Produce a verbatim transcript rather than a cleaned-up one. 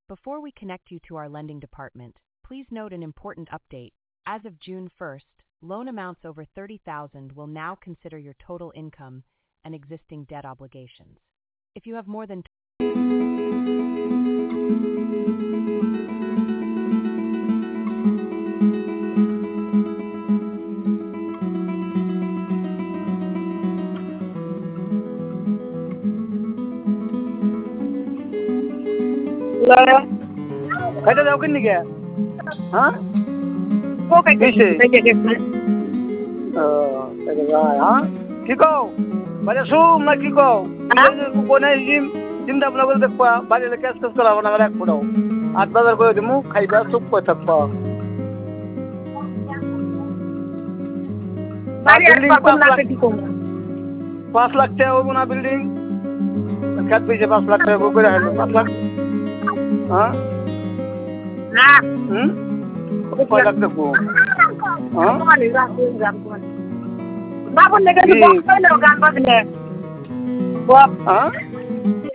Before we connect you to our lending department, please note an important update. As of June first, loan amounts over thirty thousand will now consider your total income and existing debt obligations. If you have more than খাইতে যাও কিন নিকে হ্যাঁ ও খাইতে খাইতে গেছে ও এটা যায় হ্যাঁ কি কও বাড়ি শুম না কি কও কোনে জিম চিন্তা ভাবনা করে দেখবা বাড়িতে ক্যাশ ক্যাশ করাবো না এক ফুটাও আট বাজার করে দিমু খাইবা চুপ করে থাকবা বাড়ি আর পাঁচ লাখ কি কম পাঁচ লাখ টাকা হইব না বিল্ডিং কাট পেয়েছে পাঁচ লাখ টাকা করে আইলো পাঁচ লাখ হ্যাঁ না হুম কয় লাখ টাকা হ্যাঁ বাবুর লেগে বক্স হইলো গান বাজলে বক্স হ্যাঁ